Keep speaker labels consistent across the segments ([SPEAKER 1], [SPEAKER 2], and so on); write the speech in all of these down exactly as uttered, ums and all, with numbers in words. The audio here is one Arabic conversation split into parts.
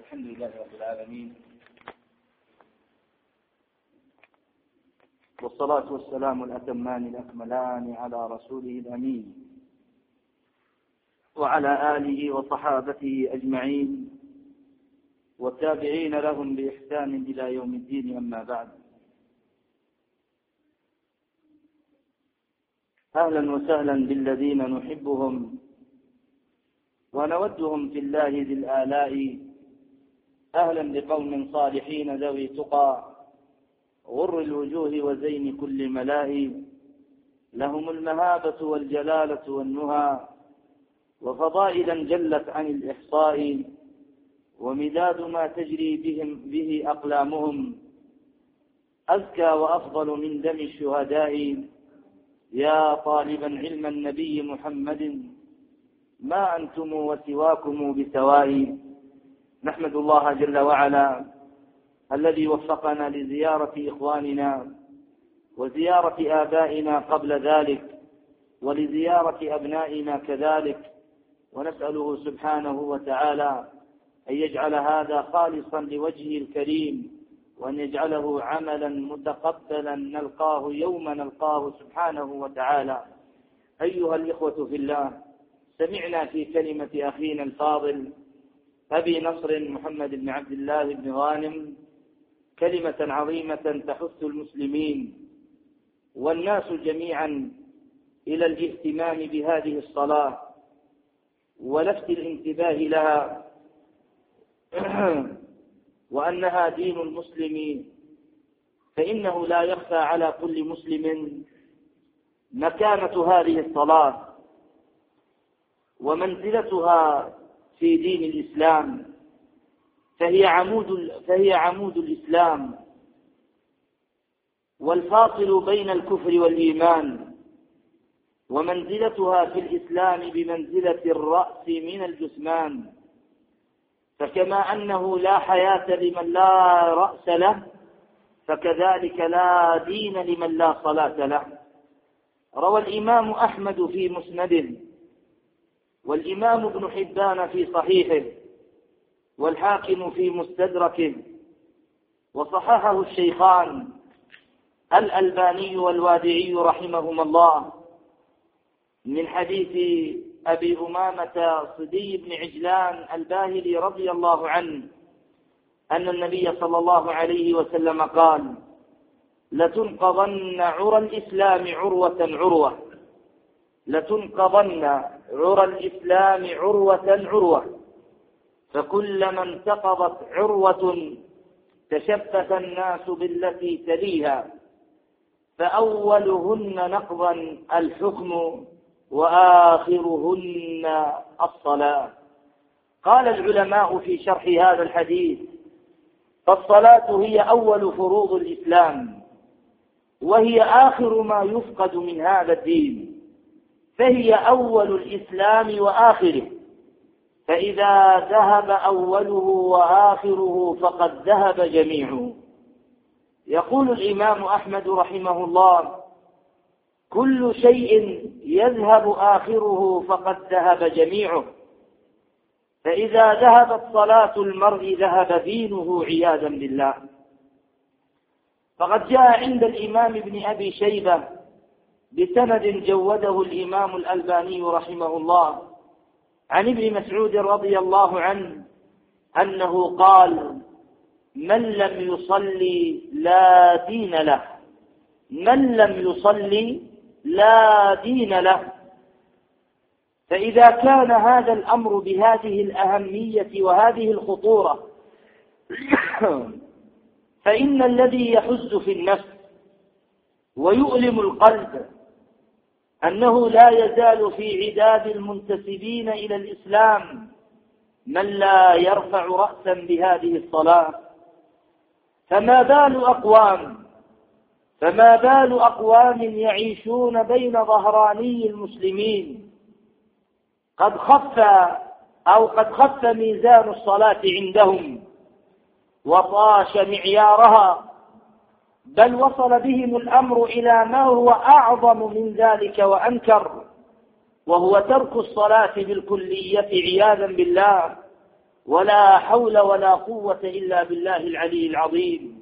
[SPEAKER 1] الحمد لله رب العالمين، والصلاة والسلام الأتمان الأكملان على رسوله الأمين وعلى آله وصحابته أجمعين والتابعين لهم بإحسان إلى يوم الدين. أما بعد، أهلا وسهلا بالذين نحبهم ونودهم في الله ذي الآلاء، أهلا بقوم صالحين ذوي تقى غر الوجوه وزين كل ملاء، لهم المهابة والجلالة والنهى وفضائلا جلت عن الإحصاء، ومداد ما تجري بهم به أقلامهم أزكى وأفضل من دم الشهداء. يا طالبا علم النبي محمد ما أنتم وسواكم بسواء. نحمد الله جل وعلا الذي وفقنا لزيارة إخواننا وزيارة آبائنا قبل ذلك ولزيارة أبنائنا كذلك، ونسأله سبحانه وتعالى أن يجعل هذا خالصا لوجهه الكريم، وأن يجعله عملا متقبلا نلقاه يوم نلقاه سبحانه وتعالى. أيها الإخوة في الله، سمعنا في كلمة أخينا الفاضل أبي نصر محمد بن عبد الله بن غانم كلمة عظيمة تحث المسلمين والناس جميعا إلى الاهتمام بهذه الصلاة ولفت الانتباه لها، وأنها دين المسلم، فإنه لا يخفى على كل مسلم مكانة هذه الصلاة ومنزلتها في دين الإسلام، فهي عمود فهي عمود الإسلام والفاصل بين الكفر والإيمان، ومنزلتها في الإسلام بمنزلة الرأس من الجثمان، فكما أنه لا حياة لمن لا رأس له فكذلك لا دين لمن لا صلاة له. روى الإمام أحمد في مسنده، والإمام ابن حبان في صحيحه، والحاكم في مستدركه، وصححه الشيخان الألباني والوادعي رحمهما الله، من حديث أبي أمامة صدي بن عجلان الباهلي رضي الله عنه أن النبي صلى الله عليه وسلم قال: لتنقضن عرى الإسلام عروة عروة، لتنقضن عرى الإسلام عروة عروة، فكلما انتقضت عروة تشبث الناس بالتي تليها، فأولهن نقضا الحكم وآخرهن الصلاة. قال العلماء في شرح هذا الحديث: فالصلاة هي أول فروض الإسلام، وهي آخر ما يفقد من هذا الدين، فهي أول الإسلام وآخره، فإذا ذهب أوله وآخره فقد ذهب جميعه. يقول الإمام أحمد رحمه الله: كل شيء يذهب آخره فقد ذهب جميعه، فإذا ذهبت صلاة المرء ذهب دينه عياذا بالله. فقد جاء عند الإمام ابن أبي شيبة بسند جوده الإمام الألباني رحمه الله عن ابن مسعود رضي الله عنه أنه قال: من لم يصلي لا دين له، من لم يصلي لا دين له. فإذا كان هذا الأمر بهذه الأهمية وهذه الخطورة، فإن الذي يحز في النفس ويؤلم القلب أنه لا يزال في عداد المنتسبين إلى الإسلام من لا يرفع رأسا بهذه الصلاة. فما بال أقوام فما بال أقوام يعيشون بين ظهراني المسلمين قد خف أو قد خف ميزان الصلاة عندهم وطاش معيارها، بل وصل بهم الأمر إلى ما هو أعظم من ذلك وأنكر، وهو ترك الصلاة بالكلية عياذا بالله. ولا حول ولا قوة إلا بالله العلي العظيم.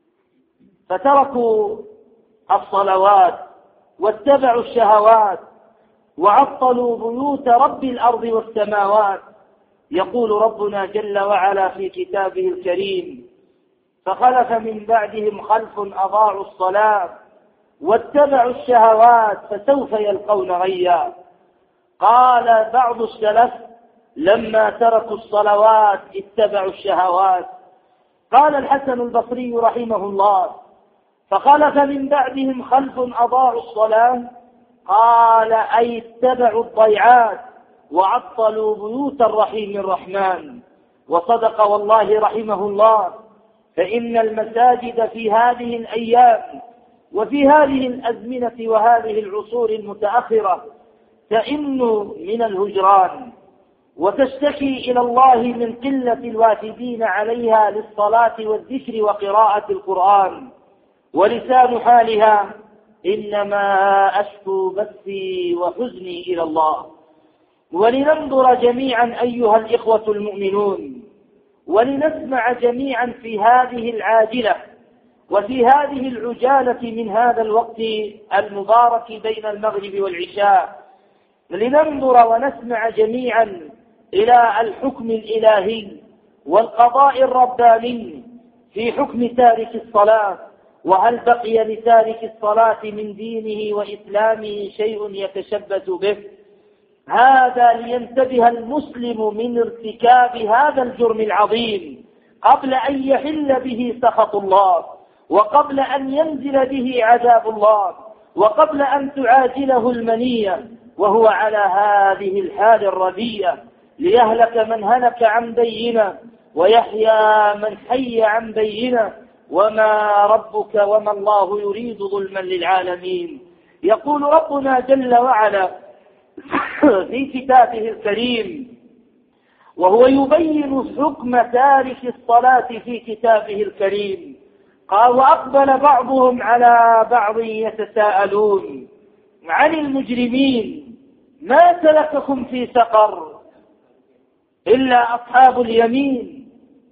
[SPEAKER 1] فتركوا الصلوات واتبعوا الشهوات وعطلوا بيوت رب الأرض والسماوات. يقول ربنا جل وعلا في كتابه الكريم: فخلف من بعدهم خلف أضاعوا الصلاة واتبعوا الشهوات فسوف يلقون غيا. قال بعض السلف: لما تركوا الصلوات اتبعوا الشهوات. قال الحسن البصري رحمه الله: فخلف من بعدهم خلف أضاعوا الصلاة، قال أي اتبعوا الضيعات وعطلوا بيوت الرحيم الرحمن. وصدق والله رحمه الله، فإن المساجد في هذه الأيام وفي هذه الأزمنة وهذه العصور المتأخرة تئن من الهجران، وتشتكي إلى الله من قلة الوافدين عليها للصلاة والذكر وقراءة القرآن. ولسان حالها: إنما أشكو بثي وحزني إلى الله. ولننظر جميعا أيها الإخوة المؤمنون، ولنسمع جميعا في هذه العاجلة وفي هذه العجالة من هذا الوقت المبارك بين المغرب والعشاء، لننظر ونسمع جميعا إلى الحكم الإلهي والقضاء الرباني في حكم تارك الصلاة. وهل بقي لتارك الصلاة من دينه وإسلامه شيء يتشبث به؟ هذا لينتبه المسلم من ارتكاب هذا الجرم العظيم قبل أن يحل به سخط الله، وقبل أن ينزل به عذاب الله، وقبل أن تعاجله المنية وهو على هذه الحال الرديئة، ليهلك من هلك عن بينة ويحيى من حي عن بينة، وما ربك وما الله يريد ظلما للعالمين. يقول ربنا جل وعلا في كتابه الكريم وهو يبين حكم تارك الصلاة في كتابه الكريم، قال: وأقبل بعضهم على بعض يتساءلون عن المجرمين ما سلككم في سقر إلا أصحاب اليمين.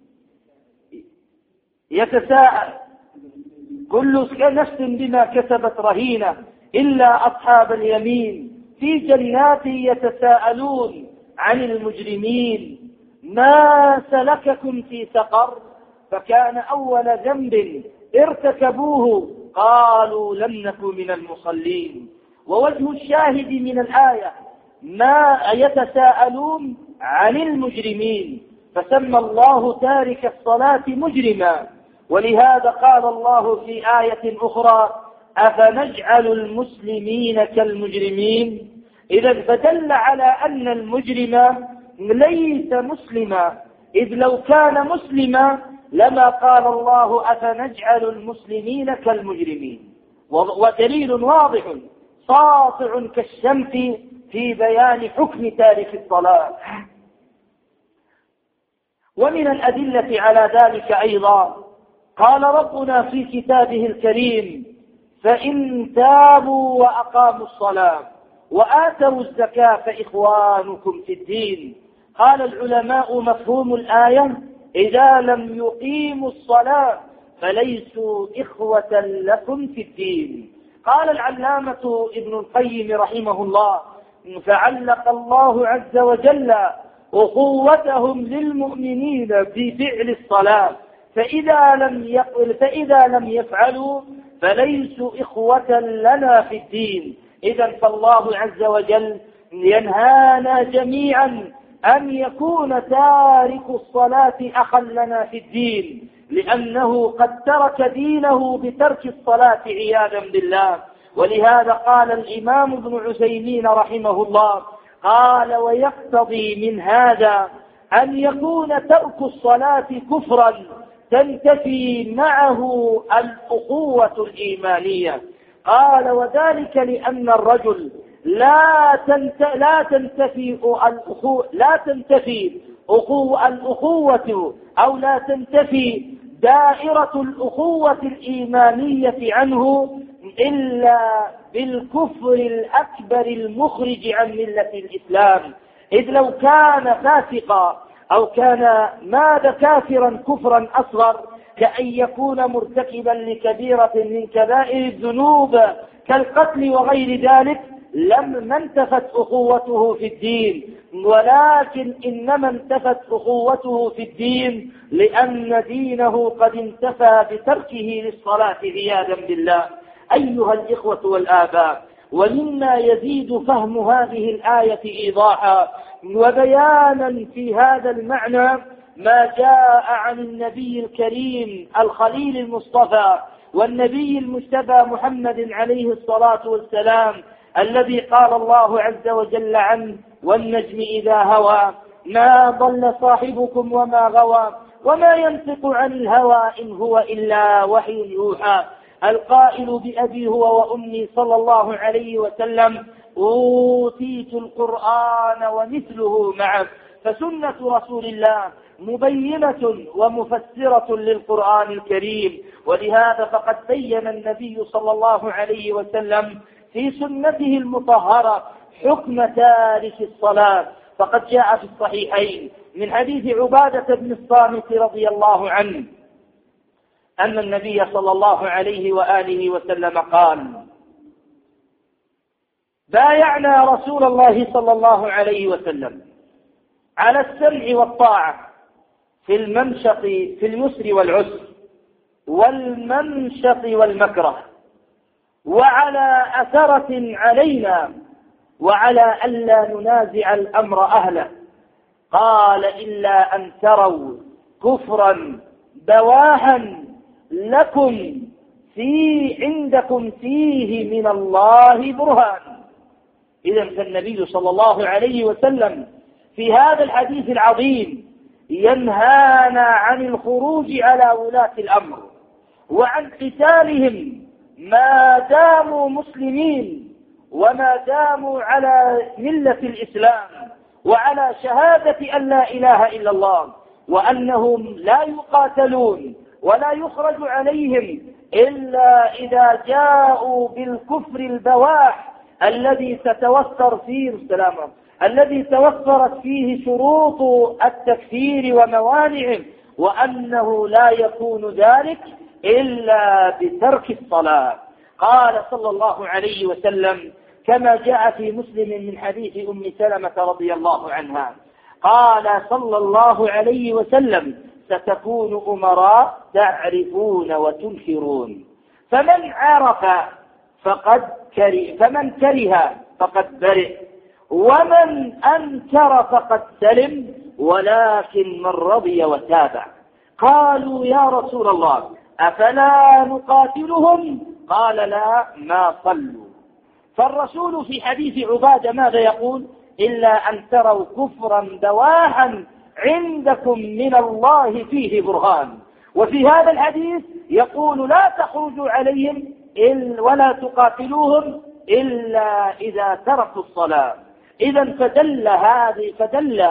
[SPEAKER 1] يتساءل كل نفس بما كسبت رهينة إلا أصحاب اليمين في جنات يتساءلون عن المجرمين ما سلككم في سقر. فكان أول ذنب ارتكبوه قالوا لم نكن من المصلين. ووجه الشاهد من الآية ما يتساءلون عن المجرمين، فسمى الله تارك الصلاة مجرما. ولهذا قال الله في آية أخرى: أفنجعل المسلمين كالمجرمين. إذا فدل على أن المجرم ليس مسلما، إذ لو كان مسلما لما قال الله أفنجعل المسلمين كالمجرمين. ودليل واضح ساطع كالشمس في بيان حكم تارك الصلاة. ومن الأدلة على ذلك أيضا قال ربنا في كتابه الكريم: فإن تابوا وأقاموا الصلاة وآتوا الزكاة فإخوانكم في الدين. قال العلماء مفهوم الآية: إذا لم يقيموا الصلاة فليسوا إخوة لكم في الدين. قال العلامة ابن القيم رحمه الله: فعلق الله عز وجل أخوتهم للمؤمنين بفعل الصلاة، فإذا لم يقل فإذا لم يفعلوا فليسوا إخوة لنا في الدين. إذا فالله عز وجل ينهانا جميعا أن يكون تارك الصلاة أخا لنا في الدين، لأنه قد ترك دينه بترك الصلاة عياذا بالله. ولهذا قال الإمام ابن عثيمين رحمه الله قال: ويقتضي من هذا أن يكون ترك الصلاة كفرا تنتفي معه الأخوة الإيمانية. قال: وذلك لأن الرجل لا تنت لا تنتفي الأخوة لا تنتفي أخوة الأخوة أو لا تنتفي دائرة الأخوة الإيمانية عنه إلا بالكفر الأكبر المخرج عن ملة الإسلام. إذ لو كان فاسقا أو كان مات كافرا كفرا أصغر، كأن يكون مرتكبا لكبيرة من كبائر الذنوب كالقتل وغير ذلك، لم انتفت أخوته في الدين، ولكن إنما انتفت أخوته في الدين لأن دينه قد انتفى بتركه للصلاة عياذا بالله. أيها الإخوة والآباء، ومما يزيد فهم هذه الآية إيضاحا وبيانا في هذا المعنى ما جاء عن النبي الكريم الخليل المصطفى والنبي المجتبى محمد عليه الصلاة والسلام، الذي قال الله عز وجل عنه: والنجم إذا هوى ما ضل صاحبكم وما غوى وما ينطق عن الهوى إن هو إلا وحي يوحى. القائل بأبي هو وأمي صلى الله عليه وسلم: أوتيت القرآن ومثله معه. فسنة رسول الله مبينة ومفسرة للقرآن الكريم، ولهذا فقد بين النبي صلى الله عليه وسلم في سنته المطهرة حكم تارك الصلاة. فقد جاء في الصحيحين من حديث عبادة بن الصامت رضي الله عنه أن النبي صلى الله عليه وآله وسلم قال: بايعنا رسول الله صلى الله عليه وسلم على السمع والطاعة في المنشط في اليسر والعسر والمنشط والمكره، وعلى أثرة علينا، وعلى ألا ننازع الأمر أهله. قال: إلا أن تروا كفرا بواحا لكم في عندكم فيه من الله برهان. إذا فالنبي صلى الله عليه وسلم في هذا الحديث العظيم ينهانا عن الخروج على ولاة الأمر وعن قتالهم ما داموا مسلمين وما داموا على ملة الإسلام وعلى شهادة أن لا إله إلا الله، وأنهم لا يقاتلون ولا يخرج عليهم إلا إذا جاءوا بالكفر البواح الذي تتوفر فيه السلام الذي توفرت فيه شروط التكفير وموانعه، وأنه لا يكون ذلك إلا بترك الصلاة. قال صلى الله عليه وسلم كما جاء في مسلم من حديث أم سلمة رضي الله عنها، قال صلى الله عليه وسلم: ستكون أمراء تعرفون وتنكرون، فمن عرف فقد كره فمن كره فقد برئ، ومن أنكر فقد سلم، ولكن من رضي وتابع. قالوا: يا رسول الله أفلا نقاتلهم؟ قال: لا، ما صلوا. فالرسول في حديث عبادة ماذا يقول؟ إلا أن تروا كفرا بواحا عندكم من الله فيه برهان. وفي هذا الحديث يقول: لا تخرجوا عليهم ولا تقاتلوهم إلا إذا تركوا الصلاة. إذا فدل هذه فدل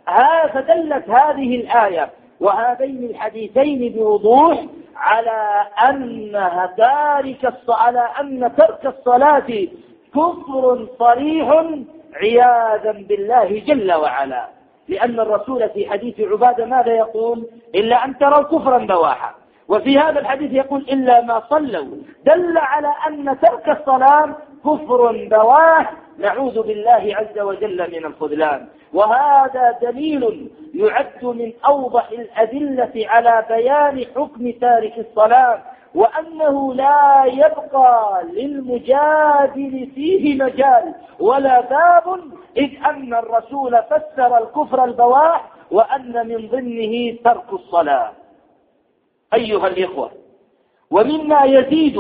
[SPEAKER 1] فدلت هذه الآية وهذين الحديثين بوضوح على أن تارك على أن ترك الصلاة كفر صريح عياذا بالله جل وعلا، لأن الرسول في حديث عبادة ماذا يقول؟ إلا أن تروا كفرا بواحا، وفي هذا الحديث يقول: إلا ما صلوا. دل على أن ترك الصلاة كفر بواح، نعوذ بالله عز وجل من الخذلان. وهذا دليل يعد من أوضح الأدلة على بيان حكم تارك الصلاة، وأنه لا يبقى للمجادل فيه مجال ولا باب، إذ أن الرسول فسر الكفر البواح وأن من ضمنه ترك الصلاة. أيها الإخوة، ومما يزيد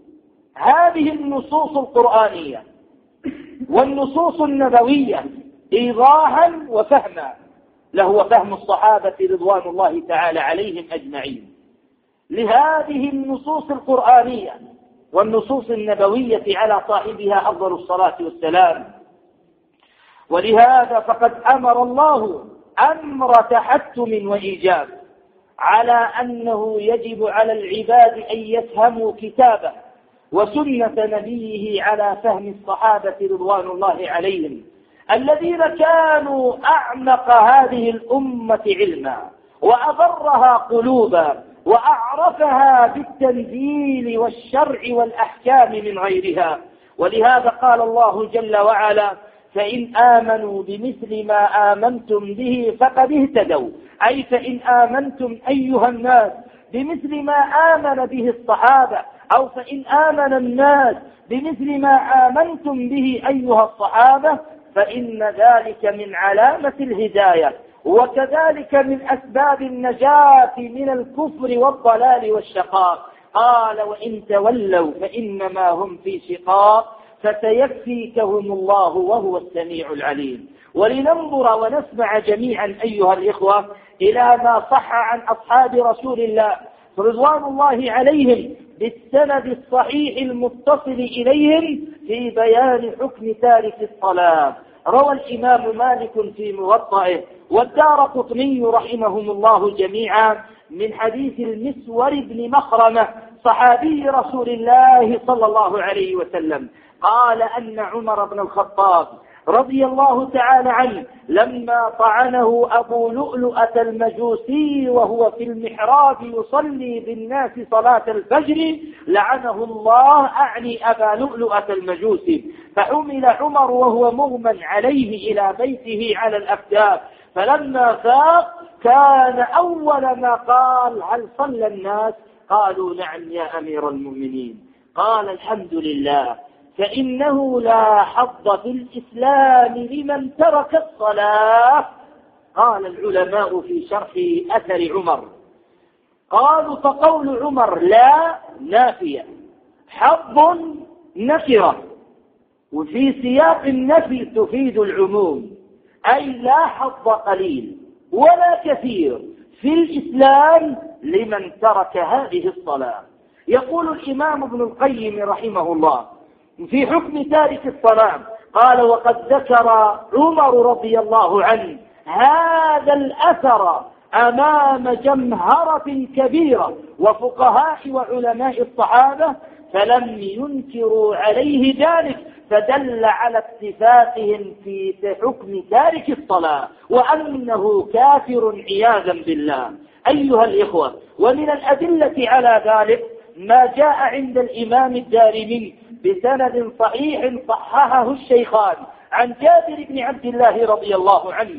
[SPEAKER 1] هذه النصوص القرآنية والنصوص النبوية إيضاحا وفهما لهو فهم الصحابة رضوان الله تعالى عليهم أجمعين لهذه النصوص القرآنية والنصوص النبوية على صاحبها أفضل الصلاة والسلام. ولهذا فقد أمر الله أمر تحتم وإيجاب على أنه يجب على العباد أن يفهموا كتابه وسنة نبيه على فهم الصحابة رضوان الله عليهم، الذين كانوا أعمق هذه الأمة علما وأبرها قلوبا وأعرفها بالتنزيل والشرع والأحكام من غيرها. ولهذا قال الله جل وعلا: فإن آمنوا بمثل ما آمنتم به فقد اهتدوا، أي فإن آمنتم أيها الناس بمثل ما آمن به الصحابة، أو فإن آمن الناس بمثل ما آمنتم به أيها الصحابة فإن ذلك من علامة الهداية، وكذلك من أسباب النجاة من الكفر والضلال والشقاء. قال: وإن تولوا فإنما هم في شقاق فسيكفيكهم الله وهو السميع العليم. ولننظر ونسمع جميعا أيها الإخوة إلى ما صح عن أصحاب رسول الله رضوان الله عليهم بالسند الصحيح المتصل إليهم في بيان حكم تارك الصلاة. روى الإمام مالك في موطئه والدارقطني رحمهم الله جميعا من حديث المسور بن مخرمة صحابي رسول الله صلى الله عليه وسلم قال أن عمر بن الخطاب رضي الله تعالى عنه لما طعنه أبو لؤلؤة المجوسي وهو في المحراب يصلي بالناس صلاة الفجر لعنه الله، أعني أبا لؤلؤة المجوسي، فحمل عمر وهو مغمى عليه إلى بيته على الأكتاف، فلما فاق كان أول ما قال: هل صلى الناس؟ قالوا: نعم يا أمير المؤمنين. قال: الحمد لله، فإنه لا حظ في الإسلام لمن ترك الصلاة. قال العلماء في شرح أثر عمر قالوا: فقول عمر لا نافية، حظ نكرة، وفي سياق النفي تفيد العموم، أي لا حظ قليل ولا كثير في الإسلام لمن ترك هذه الصلاة. يقول الإمام ابن القيم رحمه الله في حكم تارك الصلاة قال: وقد ذكر عمر رضي الله عنه هذا الأثر أمام جمهرة كبيرة وفقهاء وعلماء الصحابة فلم ينكروا عليه ذلك، فدل على اتفاقهم في حكم تارك الصلاة وأنه كافر عياذا بالله. أيها الإخوة، ومن الأدلة على ذلك ما جاء عند الإمام الدارمي بسند صحيح صححه الشيخان عن جابر بن عبد الله رضي الله عنه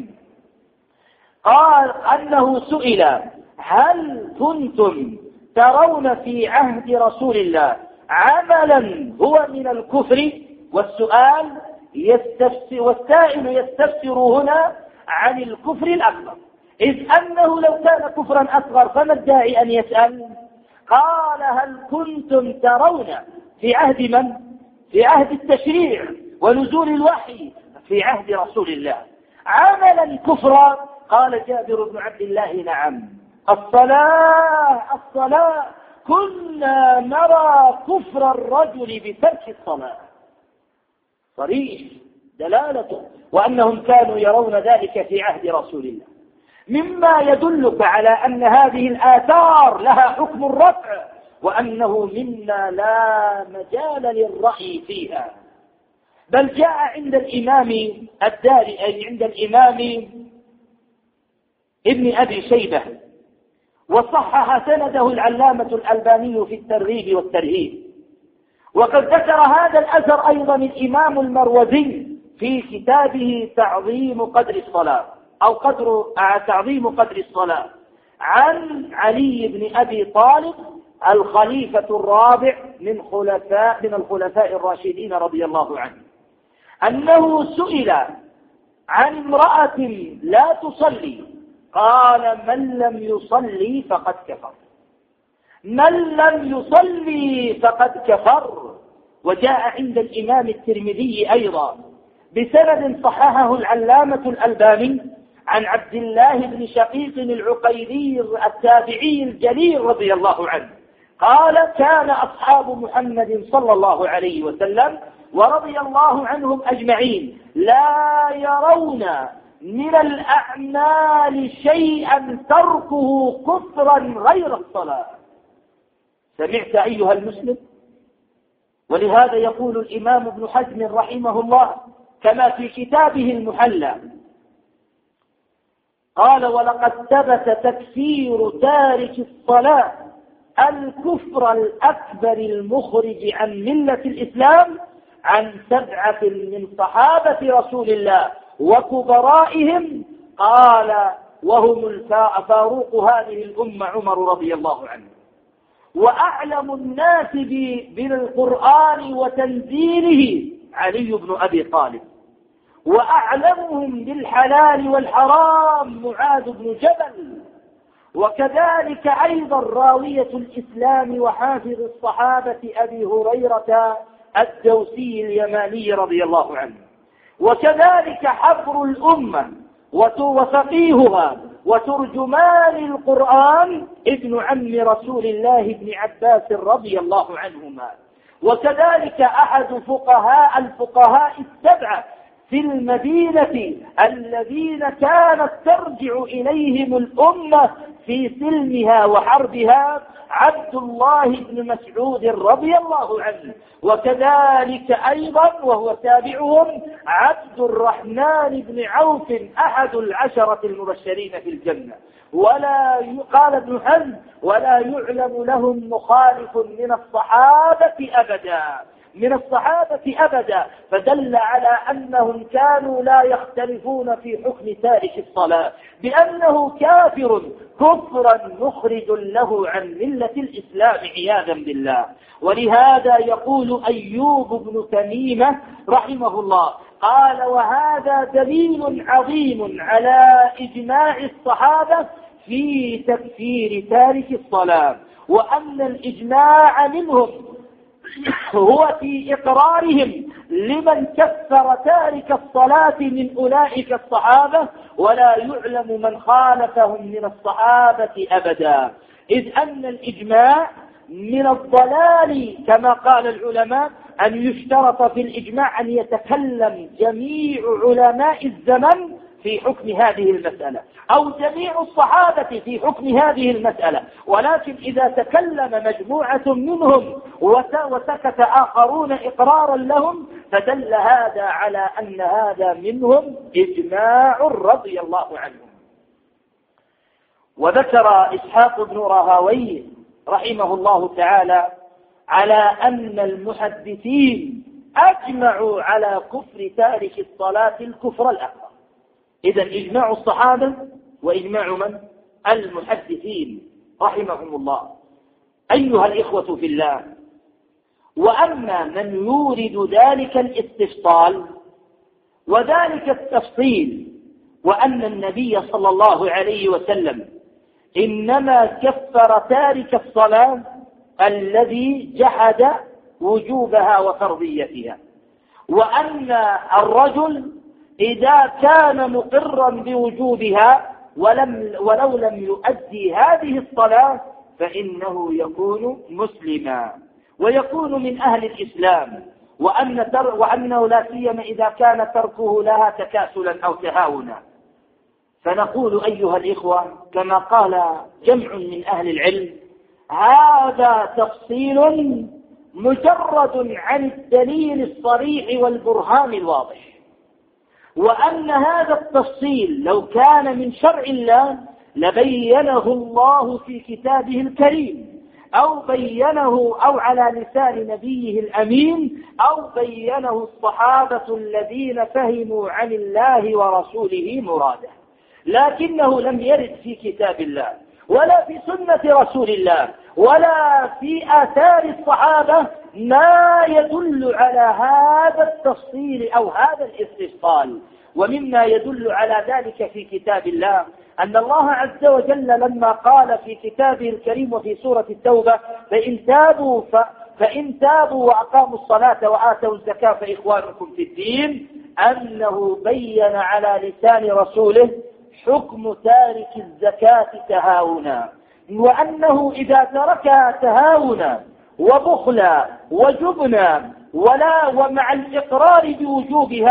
[SPEAKER 1] قال أنه سئل: هل كنتم ترون في عهد رسول الله عملا هو من الكفر؟ والسؤال يستفسر والسائل يستفسر هنا عن الكفر الأكبر، إذ أنه لو كان كفرا أصغر فما الداعي أن يسأل؟ قال: هل كنتم ترون في عهد من؟ في عهد التشريع ونزول الوحي في عهد رسول الله عملا كفرا؟ قال جابر بن عبد الله: نعم، الصلاة الصلاة كنا نرى كفر الرجل بترك الصلاة، صريح دلالته، وأنهم كانوا يرون ذلك في عهد رسول الله، مما يدلك على أن هذه الآثار لها حكم الرفع، وأنه منا لا مجال للرأي فيها. بل جاء عند الإمام الداري أي عند الإمام ابن أبي شيبة وصحح سنده العلامة الألباني في الترغيب والترهيب، وقد ذكر هذا الأثر أيضا الإمام المروزي في كتابه تعظيم قدر الصلاة أو قدر تعظيم قدر الصلاة عن علي بن أبي طالب الخليفة الرابع من خلفاء من الخلفاء الراشدين رضي الله عنه أنه سئل عن امرأة لا تصلي قال: من لم يصلي فقد كفر، من لم يصلي فقد كفر. وجاء عند الإمام الترمذي أيضا بسند صححه العلامة الألباني عن عبد الله بن شقيق العقيلي التابعي الجليل رضي الله عنه قال: كان أصحاب محمد صلى الله عليه وسلم ورضي الله عنهم أجمعين لا يرون من الأعمال شيئا تركه كفرا غير الصلاة. سمعت أيها المسلم؟ ولهذا يقول الإمام ابن حزم رحمه الله كما في كتابه المحلى قال: ولقد ثبت تكفير تارك الصلاة الكفر الأكبر المخرج عن ملة الإسلام عن سبعة من صحابة رسول الله وكبرائهم، قال: وهم فاروق هذه الأمة عمر رضي الله عنه، وأعلم الناس بالقرآن وتنزيله علي بن أبي طالب، وأعلمهم بالحلال والحرام معاذ بن جبل، وكذلك أيضا راوية الإسلام وحافظ الصحابة أبي هريرة الدوسي اليماني رضي الله عنه، وكذلك حبر الأمة وفقيهها وترجمان القرآن ابن عم رسول الله ابن عباس رضي الله عنهما، وكذلك أحد فقهاء الفقهاء السبعة في المدينة الذين كانت ترجع إليهم الأمة في سلمها وحربها عبد الله بن مسعود رضي الله عنه، وكذلك أيضا وهو تابعهم عبد الرحمن بن عوف أحد العشرة المبشرين في الجنة. ولا قال ابن حزم: ولا يعلم لهم مخالف من الصحابة أبدا من الصحابة أبدا فدل على أنهم كانوا لا يختلفون في حكم تارك الصلاة بأنه كافر كفرا مخرج له عن ملة الإسلام عياذا بالله. ولهذا يقول أيوب بن تميمة رحمه الله قال: وهذا دليل عظيم على إجماع الصحابة في تكفير تارك الصلاة، وأن الإجماع منهم هو في إقرارهم لمن كفر تارك الصلاة من أولئك الصحابة، ولا يعلم من خالفهم من الصحابة أبدا، إذ أن الإجماع من الضلال كما قال العلماء أن يشترط في الإجماع أن يتكلم جميع علماء الزمن في حكم هذه المسألة أو جميع الصحابة في حكم هذه المسألة، ولكن إذا تكلم مجموعة منهم وسكت آخرون إقرارا لهم فدل هذا على أن هذا منهم إجماع رضي الله عنهم. وذكر إسحاق بن راهويه رحمه الله تعالى على أن المحدثين أجمعوا على كفر تارك الصلاة الكفر الأكبر. إذن إجماع الصحابة وإجماع من؟ المحدثين رحمهم الله. أيها الإخوة في الله، وأما من يورد ذلك الاستفصال وذلك التفصيل وأن النبي صلى الله عليه وسلم إنما كفر تارك الصلاة الذي جحد وجوبها وفرضيتها، وأن الرجل إذا كان مقرا بوجوبها ولم ولو لم يؤدي هذه الصلاة فإنه يكون مسلما ويكون من أهل الإسلام، وأن تر وأنه لا سيما إذا كان تركه لها تكاسلا أو تهاونا. فنقول أيها الإخوة كما قال جمع من أهل العلم: هذا تفصيل مجرد عن الدليل الصريح والبرهان الواضح، وأن هذا التفصيل لو كان من شرع الله لبينه الله في كتابه الكريم، أو بينه أو على لسان نبيه الأمين، أو بينه الصحابة الذين فهموا عن الله ورسوله مراده، لكنه لم يرد في كتاب الله ولا في سنة رسول الله ولا في آثار الصحابة ما يدل على هذا التفصيل أو هذا الاستفصال. ومما يدل على ذلك في كتاب الله أن الله عز وجل لما قال في كتابه الكريم وفي سورة التوبة: فإن تابوا ف... فإن تابوا وأقاموا الصلاة وآتوا الزكاة فإخوانكم في الدين، أنه بين على لسان رسوله حكم تارك الزكاة تهاونا، وأنه إذا تركها تهاونا وبخلا وجبنا ولا ومع الإقرار بوجوبها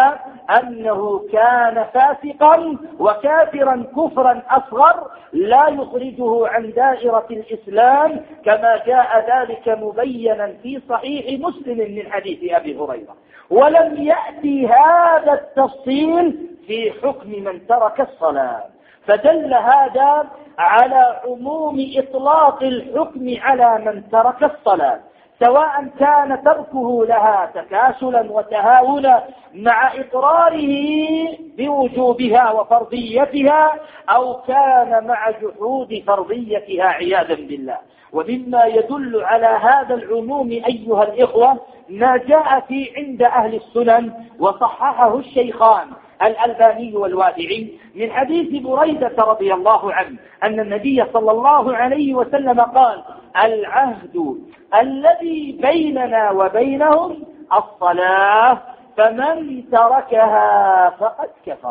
[SPEAKER 1] أنه كان فاسقا وكافرا كفرا أصغر لا يخرجه عن دائرة الإسلام، كما جاء ذلك مبينا في صحيح مسلم من حديث أبي هريرة. ولم يأتي هذا التفصيل في حكم من ترك الصلاة، فدل هذا على عموم إطلاق الحكم على من ترك الصلاة، سواء كان تركه لها تكاسلا وتهاونا مع إقراره بوجوبها وفرضيتها، أو كان مع جحود فرضيتها عياذا بالله. ومما يدل على هذا العموم أيها الإخوة ما جاء في عند أهل السنن وصححه الشيخان الألباني والوادعي من حديث بريدة رضي الله عنه أن النبي صلى الله عليه وسلم قال: العهد الذي بيننا وبينهم الصلاة، فمن تركها فقد كفر.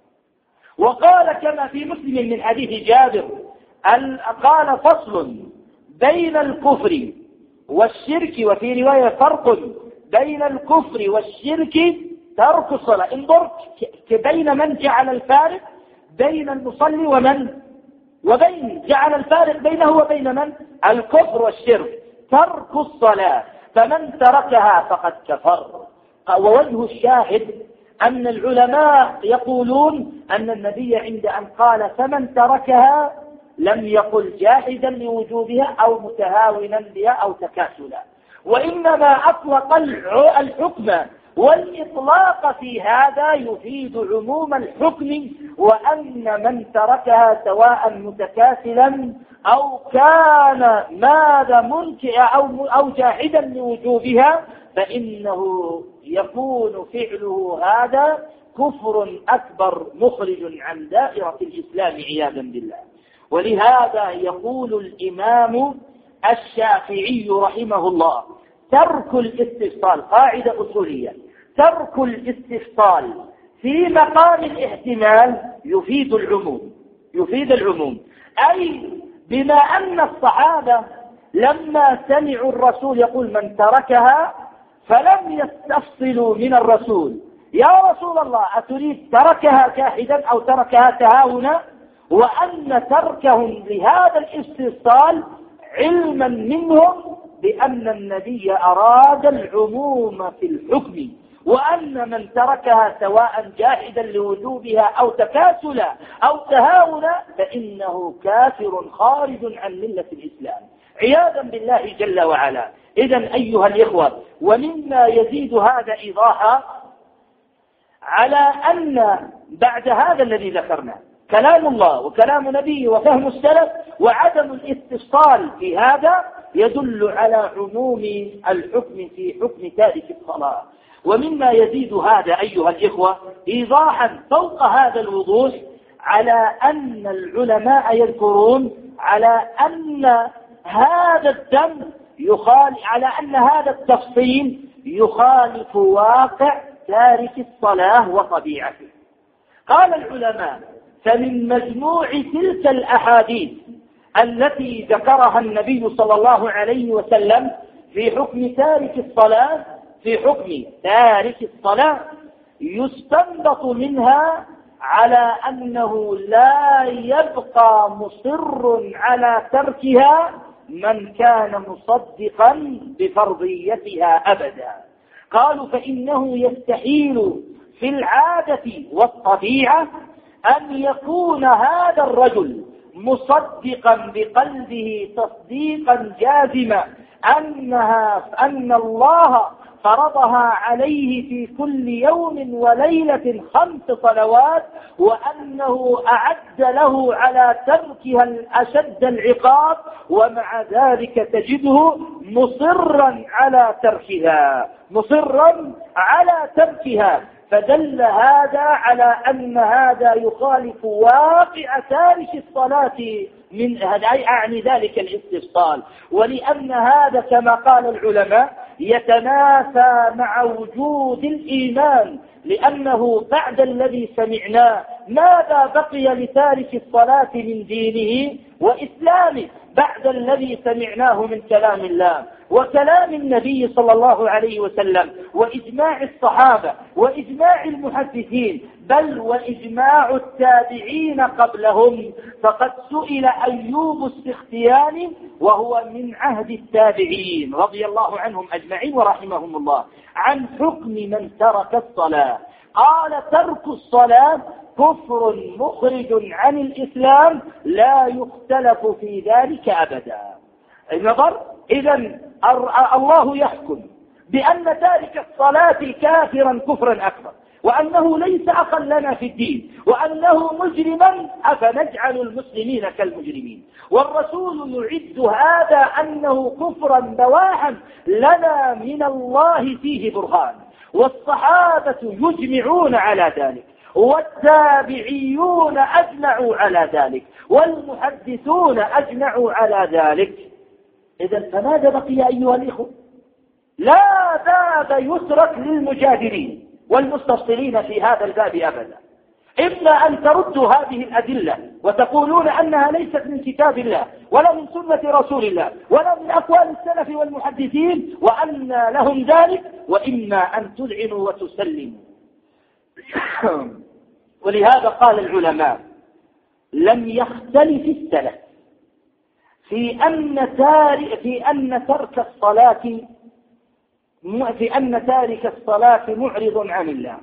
[SPEAKER 1] وقال كما في مسلم من حديث جابر قال: فصل بين الكفر والشرك، وفي رواية فرق بين الكفر والشرك ترك الصلاة. انظر بين من جعل الفارق بين المصلي ومن وبين جعل الفارق بينه وبين من الكفر والشرك ترك الصلاة، فمن تركها فقد كفر. ووجه الشاهد أن العلماء يقولون أن النبي عند أن قال فمن تركها لم يقل جاحدا لوجوبها أو متهاونا بها أو تكاسلا، وإنما أطلق الحكم، والإطلاق في هذا يفيد عموم الحكم، وأن من تركها سواء متكاسلا أو كان ماذا منكئا أو, أو جاحدا لوجوبها فإنه يكون فعله هذا كفر أكبر مخرج عن دائرة الإسلام عياذا بالله. ولهذا يقول الإمام الشافعي رحمه الله: ترك الاستفصال، قاعدة أصولية، ترك الاستفصال في مقام الاحتمال يفيد العموم، يفيد العموم أي بما أن الصحابة لما سمعوا الرسول يقول من تركها فلم يستفصلوا من الرسول: يا رسول الله أتريد تركها جاحدا أو تركها تهاونا؟ وأن تركهم لهذا الاستفصال علما منهم بأن النبي أراد العموم في الحكم، وأن من تركها سواء جاحدا لوجوبها أو تكاسلا أو تهاونا فإنه كافر خارج عن ملة الإسلام عياذا بالله جل وعلا. إذن أيها الإخوة، ومما يزيد هذا إيضاحا على أن بعد هذا الذي ذكرنا كلام الله وكلام نبيه وفهم السلف وعدم الاستفصال في هذا يدل على عموم الحكم في حكم تارك الصلاة. ومما يزيد هذا أيها الإخوة إيضاحا فوق هذا الوضوح على أن العلماء يذكرون على أن هذا الدم يخالف، على أن هذا التفصيل يخالف واقع تارك الصلاة وطبيعته. قال العلماء: فمن مجموع تلك الأحاديث التي ذكرها النبي صلى الله عليه وسلم في حكم تارك الصلاة في حكم تارك الصلاة يستنبط منها على أنه لا يبقى مصر على تركها من كان مصدقا بفرضيتها أبدا. قالوا: فإنه يستحيل في العادة والطبيعة أن يكون هذا الرجل مصدقا بقلبه تصديقا جازما أنها أن الله فرضها عليه في كل يوم وليلة خمس صلوات، وأنه أعد له على تركها الأشد العقاب، ومع ذلك تجده مصرا على تركها مصرا على تركها فدل هذا على أن هذا يخالف واقع تارك الصلاة من هذا أعني ذلك الاستفصال، ولأن هذا كما قال العلماء يتنافى مع وجود الإيمان، لأنه بعد الذي سمعناه ماذا بقي لتارك الصلاة من دينه وإسلامه بعد الذي سمعناه من كلام الله وكلام النبي صلى الله عليه وسلم وإجماع الصحابة وإجماع المحدثين بل وإجماع التابعين قبلهم. فقد سئل أيوب السختياني وهو من عهد التابعين رضي الله عنهم أجمعين ورحمهم الله عن حكم من ترك الصلاة، قال ترك الصلاة كفر مخرج عن الإسلام لا يختلف في ذلك أبدا. النظر إذن الله يحكم بأن تارك الصلاة كافرا كفرا أكبر، وأنه ليس أقلنا في الدين، وأنه مجرما، أفنجعل المسلمين كالمجرمين؟ والرسول يعد هذا أنه كفرا بواحا لنا من الله فيه برهان، والصحابة يجمعون على ذلك، والتابعيون أجمعوا على ذلك، والمحدثون أجمعوا على ذلك. إذن فماذا بقي أيها الإخوة؟ لا باب يترك للمجادلين والمستفصلين في هذا الباب أبدا، إما أن تردوا هذه الأدلة وتقولون أنها ليست من كتاب الله ولا من سنة رسول الله ولا من أقوال السلف والمحدثين وأن لهم ذلك، وإما أن تذعنوا وتسلموا. ولهذا قال العلماء لم يختلف السلف في أن تارك في أن ترك الصلاة في أن تارك الصلاة معرض عن الله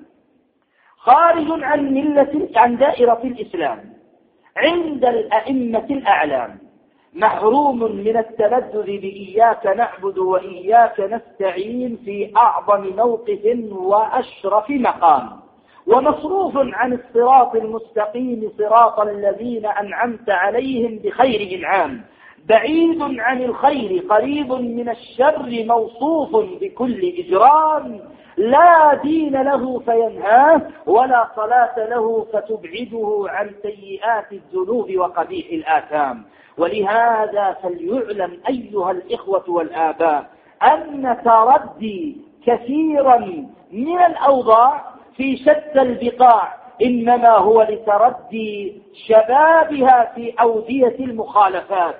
[SPEAKER 1] خارج عن ملة عن دائرة الإسلام عند الأئمة الأعلام، محروم من التلذذ بإياك نعبد وإياك نستعين في أعظم موقف وأشرف مقام، ومصروف عن الصراط المستقيم صراط الذين أنعمت عليهم بخير إنعام، بعيد عن الخير قريب من الشر موصوف بكل إجرام، لا دين له فينهاه ولا صلاة له فتبعده عن سيئات الذنوب وقبيح الآثام. ولهذا فليعلم أيها الإخوة والآباء أن تردي كثيرا من الأوضاع في شتى البقاع إنما هو لتردي شبابها في أودية المخالفات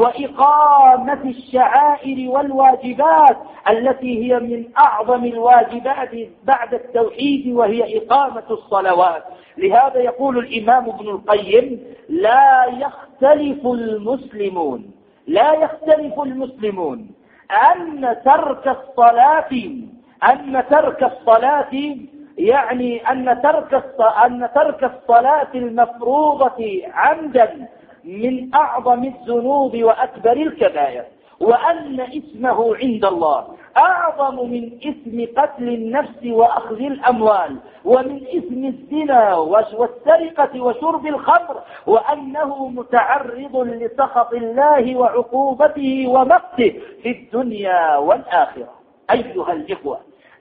[SPEAKER 1] وإقامة الشعائر والواجبات التي هي من أعظم الواجبات بعد التوحيد وهي إقامة الصلوات. لهذا يقول الإمام ابن القيم لا يختلف المسلمون لا يختلف المسلمون أن ترك الصلاة أن ترك الصلاة يعني أن ترك أن ترك الصلاة المفروضة عمدا من أعظم الذنوب وأكبر الكبائر، وأن اسمه عند الله أعظم من اسم قتل النفس وأخذ الأموال، ومن اسم الزنا والسرقة وشرب الخمر، وأنه متعرض لسخط الله وعقوبته ومقته في الدنيا والآخرة. أيها الإخوة،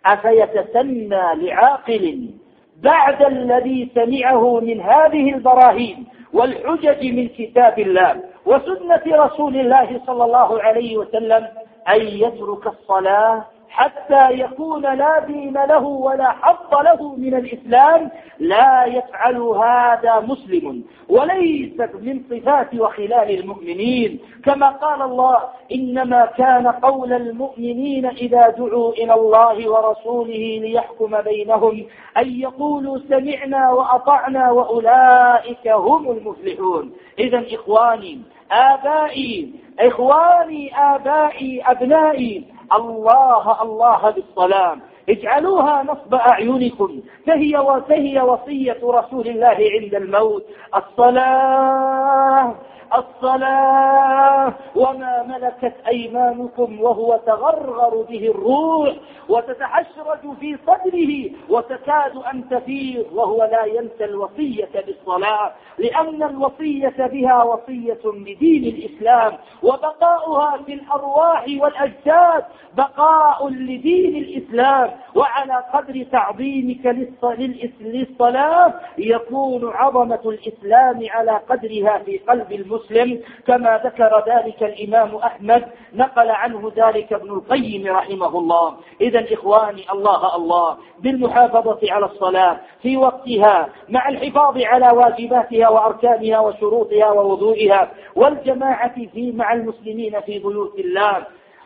[SPEAKER 1] أفيتسنى لعاقل بعد الذي سمعه من هذه البراهين والحجج من كتاب الله وسنة رسول الله صلى الله عليه وسلم أن يترك الصلاة حتى يكون لا دين له ولا حظ له من الإسلام؟ لا يفعل هذا مسلم، وليست من صفات وخلال المؤمنين، كما قال الله إنما كان قول المؤمنين إذا دعوا إلى الله ورسوله ليحكم بينهم أن يقولوا سمعنا وأطعنا وأولئك هم المفلحون. إذن إخواني آبائي إخواني آبائي أبنائي، الله الله بالصلاة، اجعلوها نصب أعينكم، فهي وفهي وصية رسول الله عند الموت: الصلاة الصلاة وما ملكت أيمانكم، وهو تغرغر به الروح وتتحشرج في صدره وتكاد أن تفيض وهو لا ينسى الوصية بالصلاة، لأن الوصية بها وصية لدين الإسلام، وبقاؤها في الأرواح والأجساد بقاء لدين الإسلام. وعلى قدر تعظيمك للصلاة يكون عظمة الإسلام على قدرها في قلب المسلم مسلم كما ذكر ذلك الإمام أحمد، نقل عنه ذلك ابن القيم رحمه الله. إذا إخواني، الله الله بالمحافظة على الصلاة في وقتها مع الحفاظ على واجباتها وأركانها وشروطها ووضوئها، والجماعة في مع المسلمين في بيوت الله.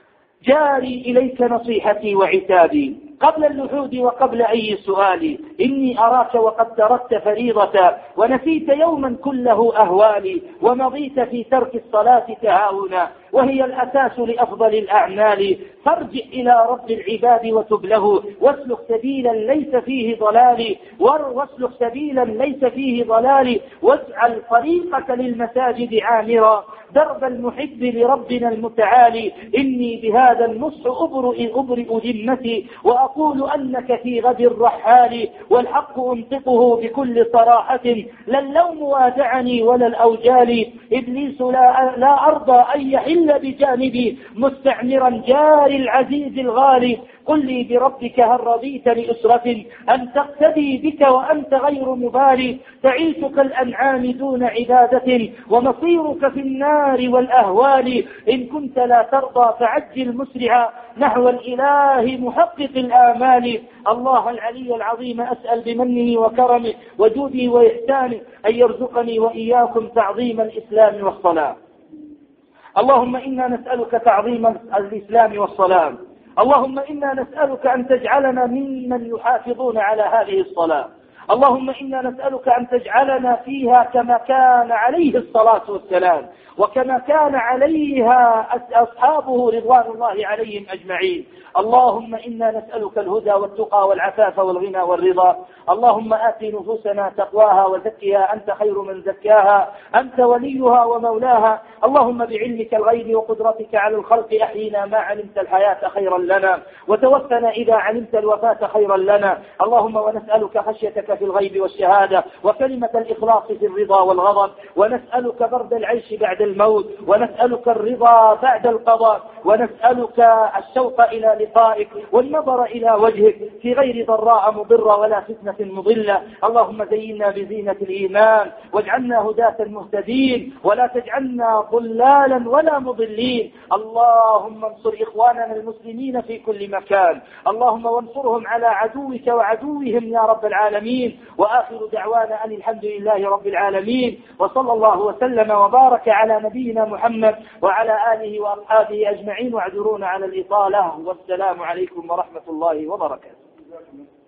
[SPEAKER 1] جاري إليك نصيحتي وعتابي قبل اللحود وقبل أي سؤال، إني أراك وقد تركت فريضة ونسيت يوما كله أهوالي، ومضيت في ترك الصلاة تهاونا وهي الأساس لأفضل الأعمال. فارجع إلى رب العباد وتب له، واسلك سبيلا ليس فيه ضلال واسلك سبيلا ليس فيه ضلال واجعل طريقك للمساجد عامرا درب المحب لربنا المتعالي. إني بهذا النصح أبرئ أبرئ ذمتي وأقول أنك في غد الرحال، والحق أنطقه بكل صراحة لا اللوم وادعني ولا الأوجال. إبليس لا, لا أرضى أن يحل بجانبي مستعمرا جار العزيز الغالي. قل لي بربك هل رضيت لأسرة أن تقتدي بك وأنت غير مبالي؟ تعيش كالأنعام دون عبادة ومصيرك في النار والأهوال. إن كنت لا ترضى فعجل مسرعا نحو الإله محقق الآمال. الله العلي العظيم أسأل بمنه وكرمه وجوده وإحسانه أن يرزقني وإياكم تعظيم الإسلام والصلاة. اللهم إنا نسألك تعظيم الإسلام والصلاة. اللهم إنا نسألك أن تجعلنا ممن يحافظون على هذه الصلاة. اللهم إنا نسألك أن تجعلنا فيها كما كان عليه الصلاة والسلام وكما كان عليها أصحابه رضوان الله عليهم أجمعين. اللهم إنا نسألك الهدى والتقى والعفاف والغنى والرضا. اللهم آت نفوسنا تقواها وزكها أنت خير من زكاها أنت وليها ومولاها. اللهم بعلمك الغيب وقدرتك على الخلق أحينا ما علمت الحياة خيرا لنا وتوفنا إذا علمت الوفاة خيرا لنا. اللهم ونسألك خشيتك في الغيب والشهادة وكلمة الإخلاص في الرضا والغضب، ونسألك برد العيش بعد الموت، ونسألك الرضا بعد القضاء، ونسألك الشوق إلى لقائك والنظر إلى وجهك في غير ضراء مضرة ولا فتنة مضلة. اللهم زينا بزينة الإيمان واجعلنا هداة مهتدين ولا تجعلنا ضلالا ولا مضلين. اللهم انصر إخواننا المسلمين في كل مكان، اللهم وانصرهم على عدوك وعدوهم يا رب العالمين. وآخر دعوانا أن الحمد لله رب العالمين، وصلى الله وسلم وبارك على نبينا محمد وعلى آله وأصحابه أجمعين. واعذرونا على الإطالة، والسلام عليكم ورحمة الله وبركاته.